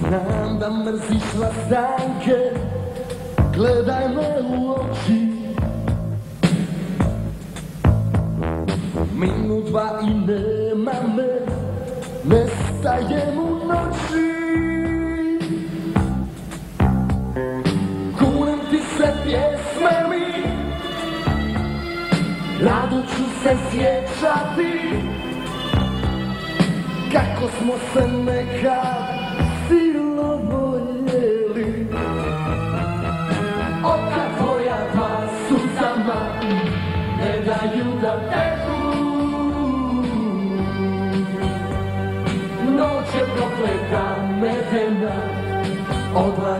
Znam da mrziš lasanke, gledaj me u oči. Minut, dva i nema me, nestajem u noći. Kunem ti se pjesmami, rado ću se sjećati kako smo se nekad silno voljeli. Oka tvoja dva suzama ne daju da teku. Noć je prokleta medena, odlazi